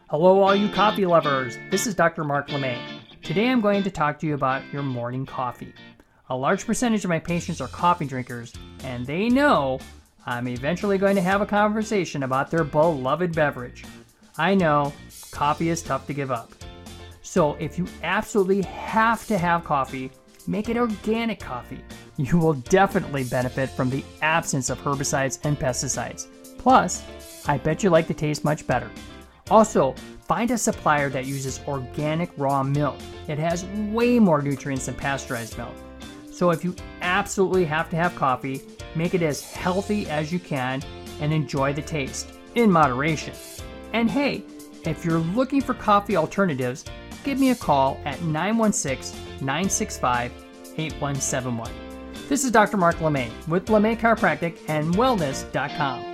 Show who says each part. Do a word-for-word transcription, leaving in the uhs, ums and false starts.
Speaker 1: Hello all you coffee lovers, this is Doctor Mark LeMay. Today I'm going to talk to you about your morning coffee. A large percentage of my patients are coffee drinkers, and they know I'm eventually going to have a conversation about their beloved beverage. I know, coffee is tough to give up. So if you absolutely have to have coffee, make it organic coffee. You will definitely benefit from the absence of herbicides and pesticides. Plus, I bet you like the taste much better. Also, find a supplier that uses organic raw milk. It has way more nutrients than pasteurized milk. So if you absolutely have to have coffee, make it as healthy as you can and enjoy the taste, in moderation. And hey, if you're looking for coffee alternatives, give me a call at nine one six, nine six five, eight one seven one. This is Doctor Mark LeMay with LeMay Chiropractic and Wellness dot com.